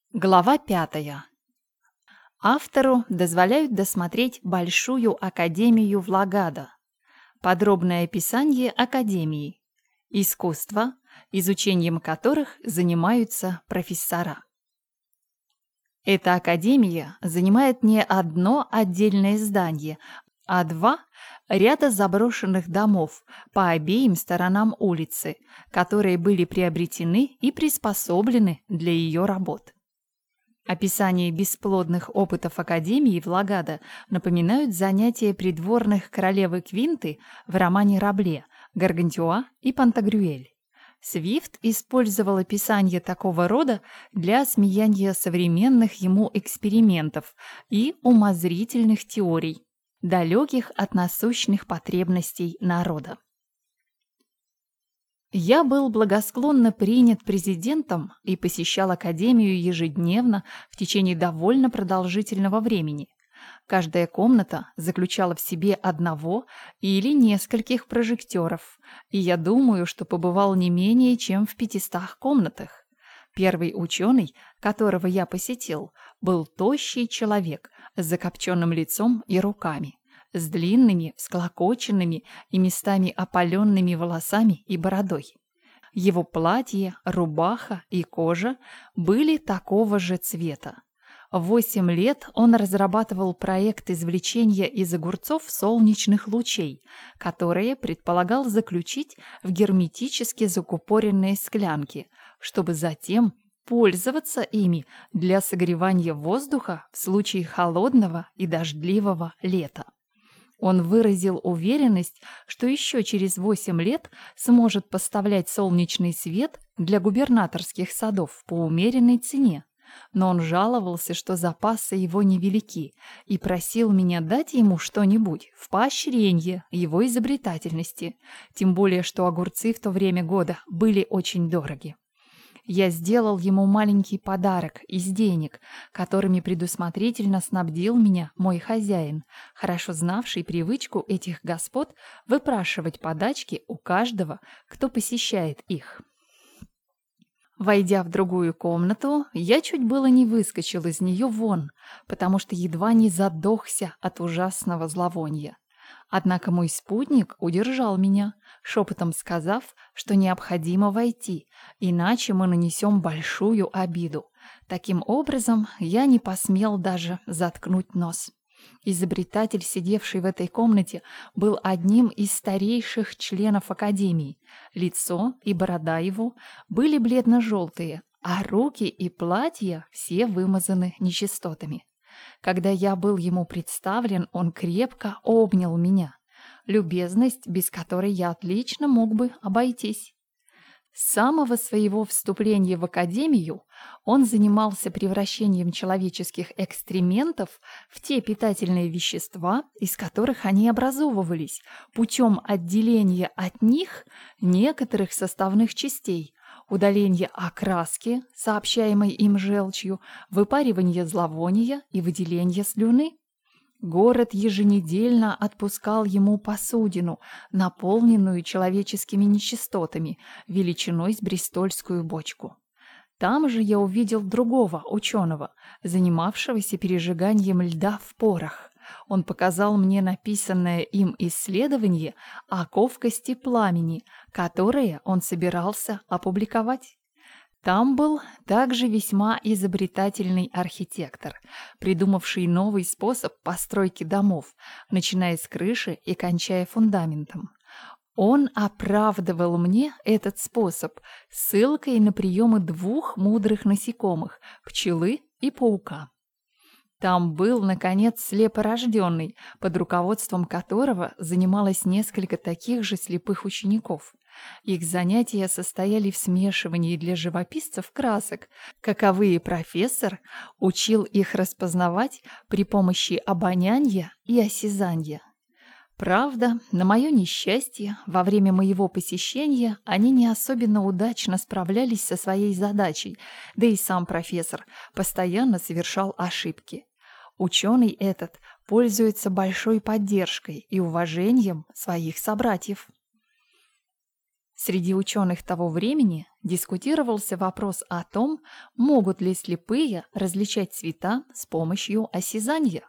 Глава 5. Автору дозволяют досмотреть Большую академию в Лагадо. Подробное описание академии. Искусства, изучением которых занимаются профессора. Эта академия занимает не одно отдельное здание, а два ряда заброшенных домов по обеим сторонам улицы, которые были приобретены и приспособлены для ее работ. Описание бесплодных опытов Академии в Лагадо напоминают занятия придворных королевы Квинты в романе Рабле, Гаргантюа и Пантагрюэль. Свифт использовал описание такого рода для осмеяния современных ему экспериментов и умозрительных теорий, далеких от насущных потребностей народа. Я был благосклонно принят президентом и посещал академию ежедневно в течение довольно продолжительного времени. Каждая комната заключала в себе одного или нескольких прожекторов, и я думаю, что побывал не менее чем в 500 комнатах. Первый ученый, которого я посетил, был тощий человек с закопченным лицом и руками, с длинными, всклокоченными и местами опаленными волосами и бородой. Его платье, рубаха и кожа были такого же цвета. В 8 лет он разрабатывал проект извлечения из огурцов солнечных лучей, которые предполагал заключить в герметически закупоренные склянки, чтобы затем пользоваться ими для согревания воздуха в случае холодного и дождливого лета. Он выразил уверенность, что еще через 8 лет сможет поставлять солнечный свет для губернаторских садов по умеренной цене. Но он жаловался, что запасы его невелики, и просил меня дать ему что-нибудь в поощрение его изобретательности, тем более что огурцы в то время года были очень дороги. Я сделал ему маленький подарок из денег, которыми предусмотрительно снабдил меня мой хозяин, хорошо знавший привычку этих господ выпрашивать подачки у каждого, кто посещает их. Войдя в другую комнату, я чуть было не выскочил из нее вон, потому что едва не задохся от ужасного зловония. Однако мой спутник удержал меня, шепотом сказав, что необходимо войти, иначе мы нанесем большую обиду. Таким образом, я не посмел даже заткнуть нос. Изобретатель, сидевший в этой комнате, был одним из старейших членов Академии. Лицо и борода его были бледно-желтые, а руки и платья все вымазаны нечистотами. Когда я был ему представлен, он крепко обнял меня. Любезность, без которой я отлично мог бы обойтись. С самого своего вступления в академию он занимался превращением человеческих экскрементов в те питательные вещества, из которых они образовывались, путем отделения от них некоторых составных частей, удаления окраски, сообщаемой им желчью, выпаривания зловония и выделения слюны. Город еженедельно отпускал ему посудину, наполненную человеческими нечистотами, величиной с брестольскую бочку. Там же я увидел другого ученого, занимавшегося пережиганием льда в порох. Он показал мне написанное им исследование о ковкости пламени, которое он собирался опубликовать. Там был также весьма изобретательный архитектор, придумавший новый способ постройки домов, начиная с крыши и кончая фундаментом. Он оправдывал мне этот способ ссылкой на приемы 2 мудрых насекомых – пчелы и паука. Там был, наконец, слепорожденный, под руководством которого занималось несколько таких же слепых учеников. Их занятия состояли в смешивании для живописцев красок, каковые профессор учил их распознавать при помощи обоняния и осязания. Правда, на мое несчастье, во время моего посещения они не особенно удачно справлялись со своей задачей, да и сам профессор постоянно совершал ошибки. Ученый этот пользуется большой поддержкой и уважением своих собратьев. Среди ученых того времени дискутировался вопрос о том, могут ли слепые различать цвета с помощью осязания.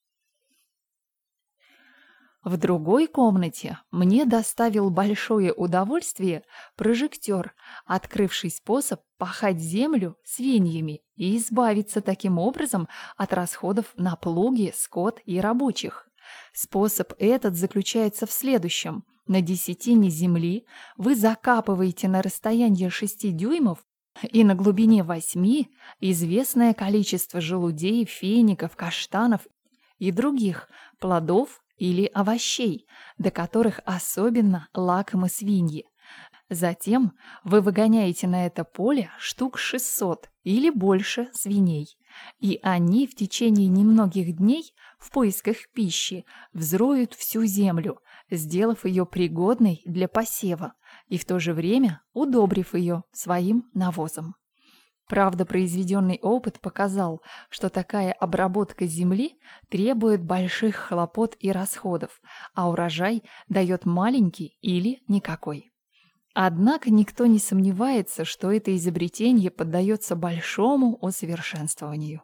В другой комнате мне доставил большое удовольствие прожектор, открывший способ пахать землю свиньями и избавиться таким образом от расходов на плуги, скот и рабочих. Способ этот заключается в следующем. На десятине земли вы закапываете на расстояние 6 дюймов и на глубине 8 известное количество желудей, фиников, каштанов и других плодов или овощей, до которых особенно лакомы свиньи. Затем вы выгоняете на это поле штук 600 или больше свиней, и они в течение немногих дней в поисках пищи взроют всю землю, сделав ее пригодной для посева и в то же время удобрив ее своим навозом. Правда, произведенный опыт показал, что такая обработка земли требует больших хлопот и расходов, а урожай дает маленький или никакой. Однако никто не сомневается, что это изобретение поддается большому усовершенствованию.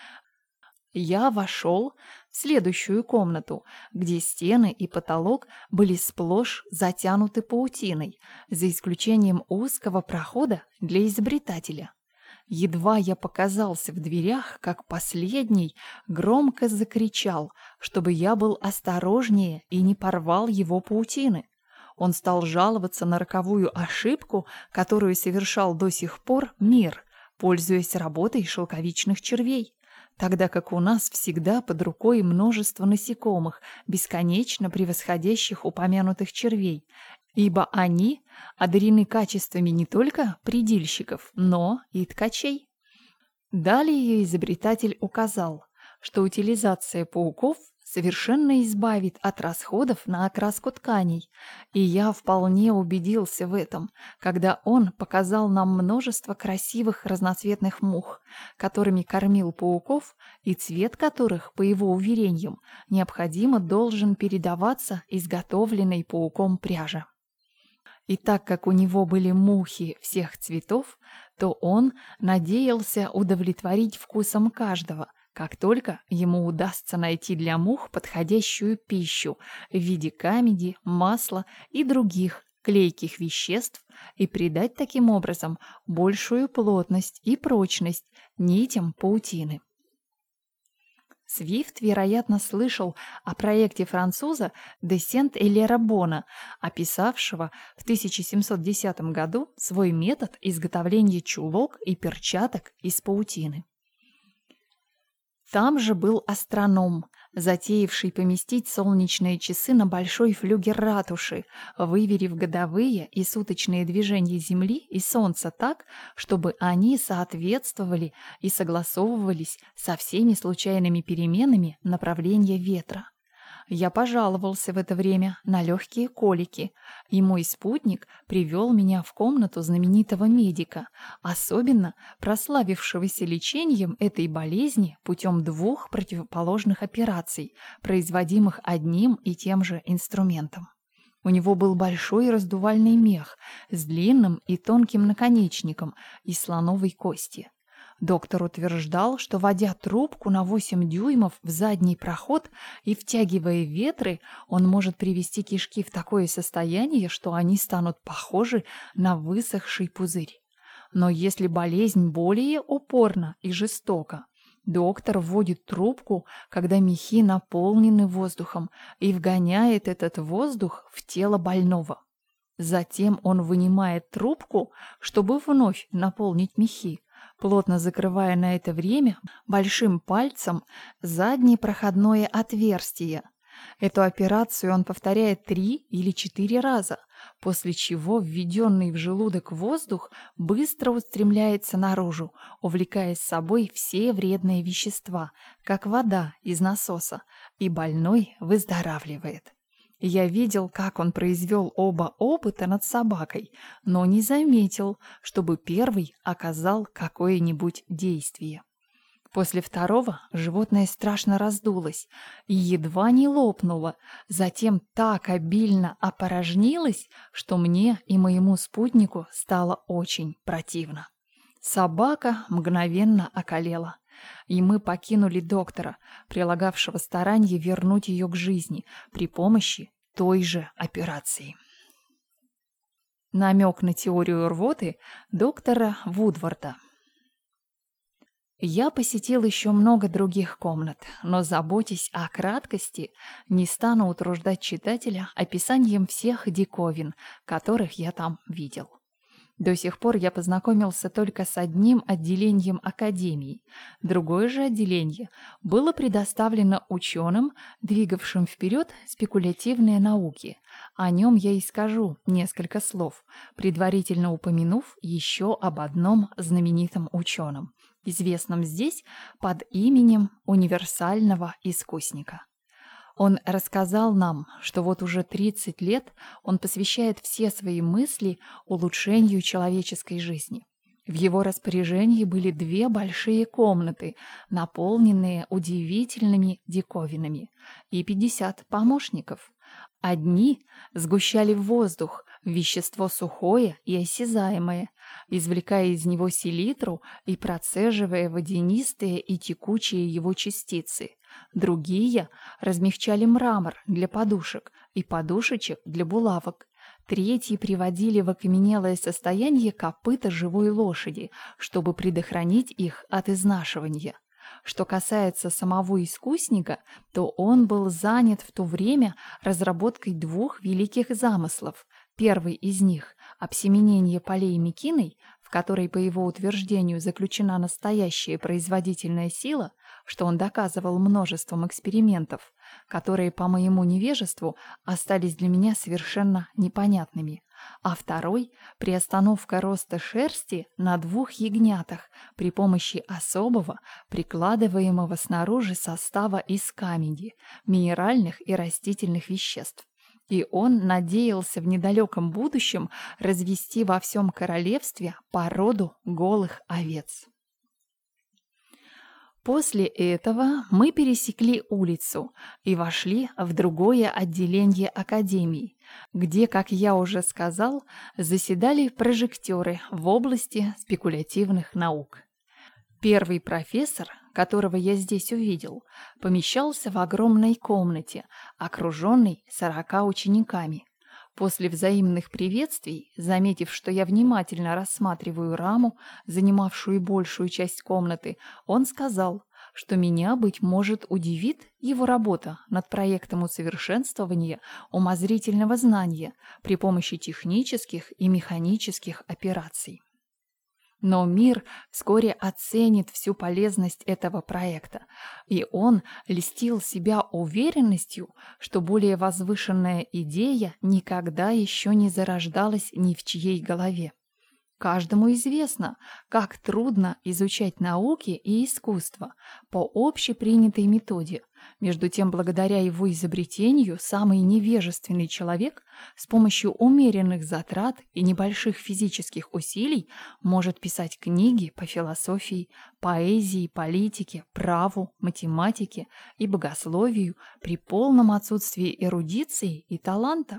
Я вошел в следующую комнату, где стены и потолок были сплошь затянуты паутиной, за исключением узкого прохода для изобретателя. Едва я показался в дверях, как последний громко закричал, чтобы я был осторожнее и не порвал его паутины. Он стал жаловаться на роковую ошибку, которую совершал до сих пор мир, пользуясь работой шелковичных червей, тогда как у нас всегда под рукой множество насекомых, бесконечно превосходящих упомянутых червей, ибо они одарены качествами не только предильщиков, но и ткачей. Далее изобретатель указал, что утилизация пауков совершенно избавит от расходов на окраску тканей, и я вполне убедился в этом, когда он показал нам множество красивых разноцветных мух, которыми кормил пауков, и цвет которых, по его уверениям, необходимо должен передаваться изготовленной пауком пряже. И так как у него были мухи всех цветов, то он надеялся удовлетворить вкусом каждого, как только ему удастся найти для мух подходящую пищу в виде камеди, масла и других клейких веществ и придать таким образом большую плотность и прочность нитям паутины. Свифт, вероятно, слышал о проекте француза де Сент-Элера-Бона, описавшего в 1710 году свой метод изготовления чулок и перчаток из паутины. Там же был астроном, затеявший поместить солнечные часы на большой флюгер ратуши, выверив годовые и суточные движения Земли и Солнца так, чтобы они соответствовали и согласовывались со всеми случайными переменами направления ветра. Я пожаловался в это время на легкие колики, и мой спутник привел меня в комнату знаменитого медика, особенно прославившегося лечением этой болезни путем 2 противоположных операций, производимых одним и тем же инструментом. У него был большой раздувальный мех с длинным и тонким наконечником из слоновой кости. Доктор утверждал, что, вводя трубку на 8 дюймов в задний проход и втягивая ветры, он может привести кишки в такое состояние, что они станут похожи на высохший пузырь. Но если болезнь более упорна и жестока, доктор вводит трубку, когда мехи наполнены воздухом, и вгоняет этот воздух в тело больного. Затем он вынимает трубку, чтобы вновь наполнить мехи, плотно закрывая на это время большим пальцем заднее проходное отверстие. Эту операцию он повторяет 3 или 4 раза, после чего введенный в желудок воздух быстро устремляется наружу, увлекая с собой все вредные вещества, как вода из насоса, и больной выздоравливает. Я видел, как он произвел оба опыта над собакой, но не заметил, чтобы первый оказал какое-нибудь действие. После второго животное страшно раздулось и едва не лопнуло, затем так обильно опорожнилось, что мне и моему спутнику стало очень противно. Собака мгновенно околела, и мы покинули доктора, прилагавшего старания вернуть ее к жизни при помощи той же операции. Намек на теорию рвоты доктора Вудварда. Я посетил еще много других комнат, но, заботясь о краткости, не стану утруждать читателя описанием всех диковин, которых я там видел. До сих пор я познакомился только с одним отделением академии. Другое же отделение было предоставлено ученым, двигавшим вперед спекулятивные науки. О нем я и скажу несколько слов, предварительно упомянув еще об одном знаменитом ученом, известном здесь под именем универсального искусника. Он рассказал нам, что вот уже 30 лет он посвящает все свои мысли улучшению человеческой жизни. В его распоряжении были 2 большие комнаты, наполненные удивительными диковинами, и 50 помощников. Одни сгущали в воздух вещество сухое и осязаемое, извлекая из него селитру и процеживая водянистые и текучие его частицы. Другие размягчали мрамор для подушек и подушечек для булавок. Третьи приводили в окаменелое состояние копыта живой лошади, чтобы предохранить их от изнашивания. Что касается самого искусника, то он был занят в то время разработкой 2 великих замыслов. Первый из них – обсеменение полей мекиной, в которой, по его утверждению, заключена настоящая производительная сила, что он доказывал множеством экспериментов, которые, по моему невежеству, остались для меня совершенно непонятными. А второй – приостановка роста шерсти на 2 ягнятах при помощи особого, прикладываемого снаружи состава из камени, минеральных и растительных веществ. И он надеялся в недалеком будущем развести во всем королевстве породу голых овец. После этого мы пересекли улицу и вошли в другое отделение академии, где, как я уже сказал, заседали прожекторы в области спекулятивных наук. Первый профессор, которого я здесь увидел, помещался в огромной комнате, окруженной 40 учениками. После взаимных приветствий, заметив, что я внимательно рассматриваю раму, занимавшую большую часть комнаты, он сказал, что меня, быть может, удивит его работа над проектом усовершенствования умозрительного знания при помощи технических и механических операций. Но мир вскоре оценит всю полезность этого проекта, и он льстил себя уверенностью, что более возвышенная идея никогда еще не зарождалась ни в чьей голове. Каждому известно, как трудно изучать науки и искусство по общепринятой методе. Между тем, благодаря его изобретению, самый невежественный человек с помощью умеренных затрат и небольших физических усилий может писать книги по философии, поэзии, политике, праву, математике и богословию при полном отсутствии эрудиции и таланта.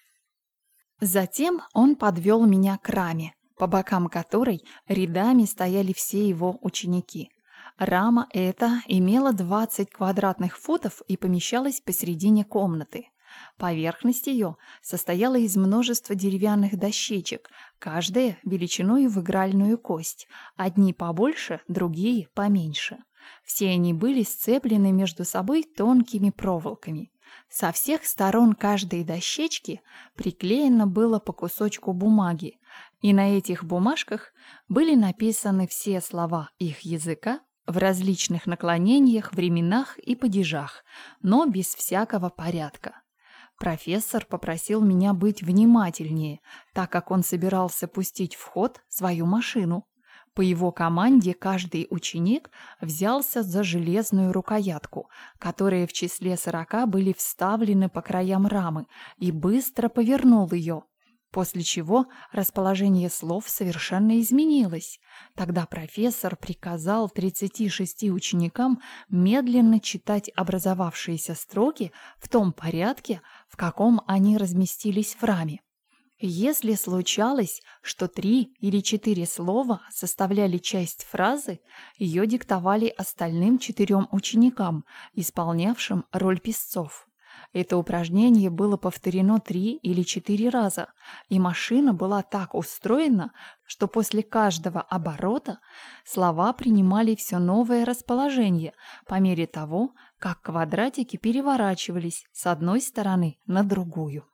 Затем он подвел меня к раме, по бокам которой рядами стояли все его ученики. Рама эта имела 20 квадратных футов и помещалась посередине комнаты. Поверхность ее состояла из множества деревянных дощечек, каждая величиной в игральную кость, одни побольше, другие поменьше. Все они были сцеплены между собой тонкими проволоками. Со всех сторон каждой дощечки приклеено было по кусочку бумаги, и на этих бумажках были написаны все слова их языка в различных наклонениях, временах и падежах, но без всякого порядка. Профессор попросил меня быть внимательнее, так как он собирался пустить в ход свою машину. По его команде каждый ученик взялся за железную рукоятку, которые в числе 40 были вставлены по краям рамы, и быстро повернул ее. После чего расположение слов совершенно изменилось. Тогда профессор приказал 36 ученикам медленно читать образовавшиеся строки в том порядке, в каком они разместились в раме. Если случалось, что 3 или 4 слова составляли часть фразы, ее диктовали остальным 4 ученикам, исполнявшим роль писцов. Это упражнение было повторено 3 или 4 раза, и машина была так устроена, что после каждого оборота слова принимали все новое расположение по мере того, как квадратики переворачивались с одной стороны на другую.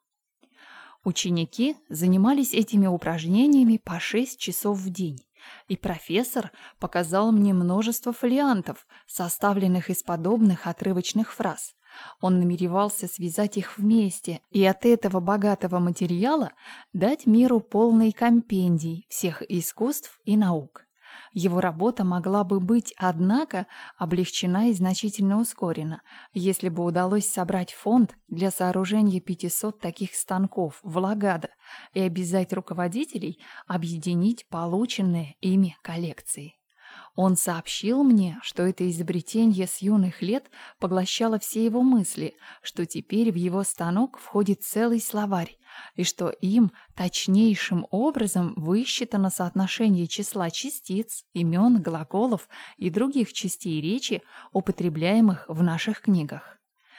Ученики занимались этими упражнениями по 6 часов в день, и профессор показал мне множество фолиантов, составленных из подобных отрывочных фраз. Он намеревался связать их вместе и от этого богатого материала дать миру полный компендий всех искусств и наук. Его работа могла бы быть, однако, облегчена и значительно ускорена, если бы удалось собрать фонд для сооружения 500 таких станков в Лагадо и обязать руководителей объединить полученные ими коллекции. Он сообщил мне, что это изобретение с юных лет поглощало все его мысли, что теперь в его станок входит целый словарь, и что им точнейшим образом высчитано соотношение числа частиц, имен, глаголов и других частей речи, употребляемых в наших книгах.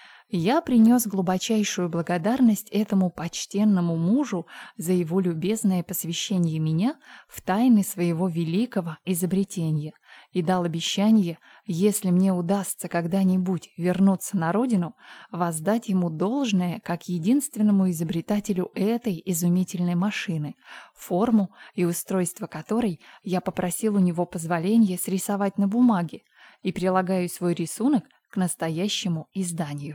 Я принес глубочайшую благодарность этому почтенному мужу за его любезное посвящение меня в тайны своего великого изобретения и дал обещание, если мне удастся когда-нибудь вернуться на родину, воздать ему должное как единственному изобретателю этой изумительной машины, форму и устройство которой я попросил у него позволения срисовать на бумаге и прилагаю свой рисунок к настоящему изданию.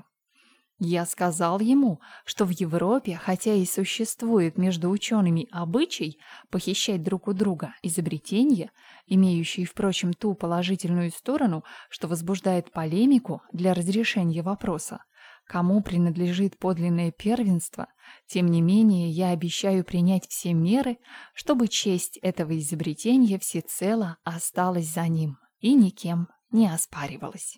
Я сказал ему, что в Европе, хотя и существует между учеными обычай похищать друг у друга изобретения, имеющие, впрочем, ту положительную сторону, что возбуждает полемику для разрешения вопроса, кому принадлежит подлинное первенство, тем не менее я обещаю принять все меры, чтобы честь этого изобретения всецело осталась за ним и никем не оспаривалась.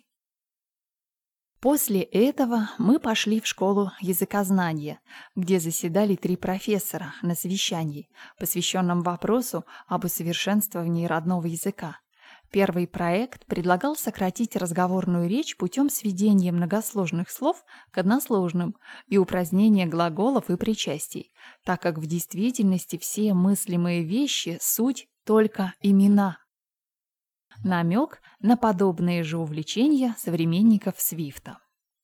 После этого мы пошли в школу языкознания, где заседали 3 профессора на совещании, посвященном вопросу об усовершенствовании родного языка. Первый проект предлагал сократить разговорную речь путем сведения многосложных слов к односложным и упразднения глаголов и причастий, так как в действительности все мыслимые вещи – суть только имена. Намек на подобные же увлечения современников Свифта.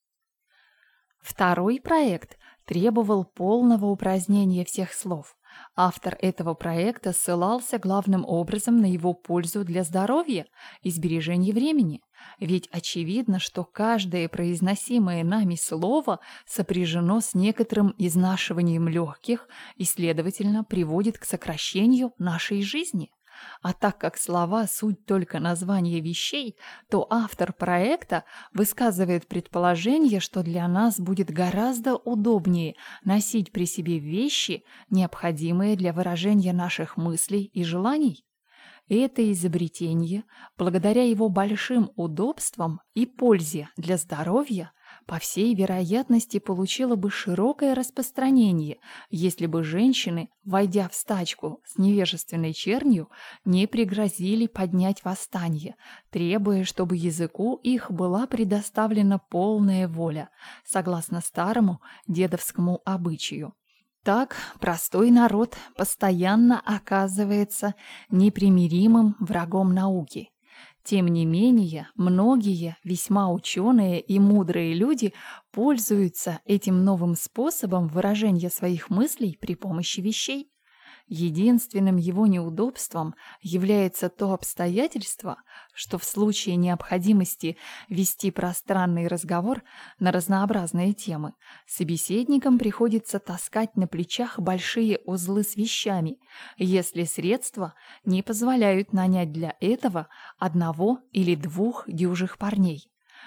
Второй проект требовал полного упразднения всех слов. Автор этого проекта ссылался главным образом на его пользу для здоровья и сбережения времени, ведь очевидно, что каждое произносимое нами слово сопряжено с некоторым изнашиванием легких и, следовательно, приводит к сокращению нашей жизни. А так как слова – суть только названия вещей, то автор проекта высказывает предположение, что для нас будет гораздо удобнее носить при себе вещи, необходимые для выражения наших мыслей и желаний. Это изобретение, благодаря его большим удобствам и пользе для здоровья, по всей вероятности, получило бы широкое распространение, если бы женщины, войдя в стачку с невежественной чернью, не пригрозили поднять восстание, требуя, чтобы языку их была предоставлена полная воля, согласно старому дедовскому обычаю. Так простой народ постоянно оказывается непримиримым врагом науки. Тем не менее, многие весьма ученые и мудрые люди пользуются этим новым способом выражения своих мыслей при помощи вещей. Единственным его неудобством является то обстоятельство, что в случае необходимости вести пространный разговор на разнообразные темы, собеседникам приходится таскать на плечах большие узлы с вещами, если средства не позволяют нанять для этого 1 или 2 дюжих парней.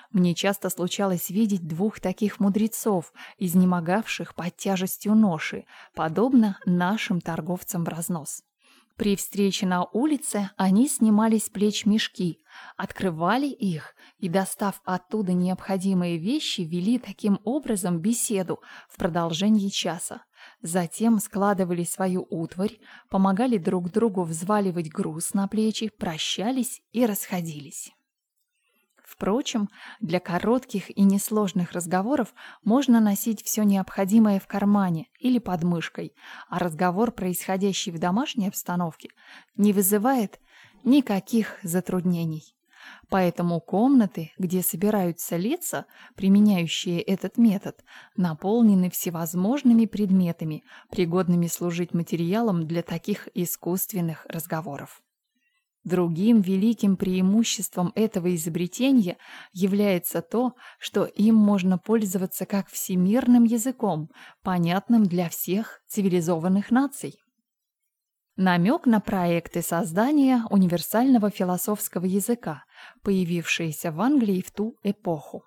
Мне часто случалось видеть двух таких мудрецов, изнемогавших под тяжестью ноши, подобно нашим торговцам в разнос. При встрече на улице они снимали с плеч мешки, открывали их и, достав оттуда необходимые вещи, вели таким образом беседу в продолжении часа. Затем складывали свою утварь, помогали друг другу взваливать груз на плечи, прощались и расходились. Впрочем, для коротких и несложных разговоров можно носить все необходимое в кармане или под мышкой, а разговор, происходящий в домашней обстановке, не вызывает никаких затруднений. Поэтому комнаты, где собираются лица, применяющие этот метод, наполнены всевозможными предметами, пригодными служить материалом для таких искусственных разговоров. Другим великим преимуществом этого изобретения является то, что им можно пользоваться как всемирным языком, понятным для всех цивилизованных наций. Намек на проекты создания универсального философского языка, появившиеся в Англии в ту эпоху.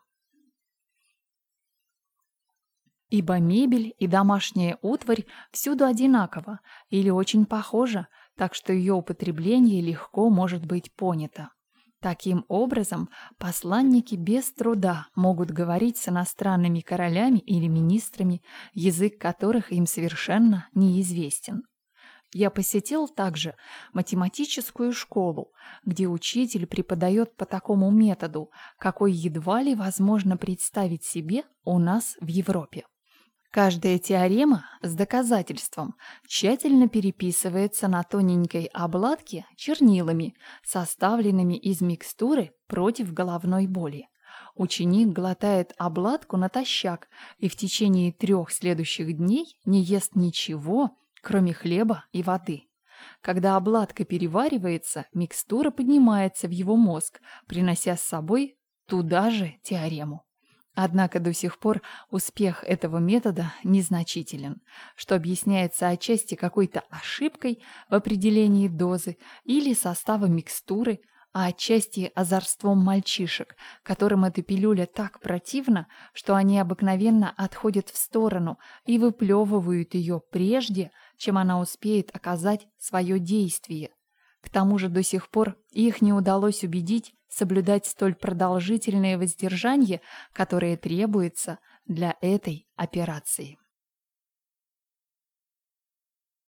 Ибо мебель и домашняя утварь всюду одинакова или очень похожа, так что ее употребление легко может быть понято. Таким образом, посланники без труда могут говорить с иностранными королями или министрами, язык которых им совершенно неизвестен. Я посетил также математическую школу, где учитель преподает по такому методу, какой едва ли возможно представить себе у нас в Европе. Каждая теорема с доказательством тщательно переписывается на тоненькой обладке чернилами, составленными из микстуры против головной боли. Ученик глотает обладку натощак и в течение 3 следующих дней не ест ничего, кроме хлеба и воды. Когда обладка переваривается, микстура поднимается в его мозг, принося с собой туда же теорему. Однако до сих пор успех этого метода незначителен, что объясняется отчасти какой-то ошибкой в определении дозы или состава микстуры, а отчасти озорством мальчишек, которым эта пилюля так противна, что они обыкновенно отходят в сторону и выплевывают ее прежде, чем она успеет оказать свое действие. К тому же до сих пор их не удалось убедить соблюдать столь продолжительное воздержание, которое требуется для этой операции.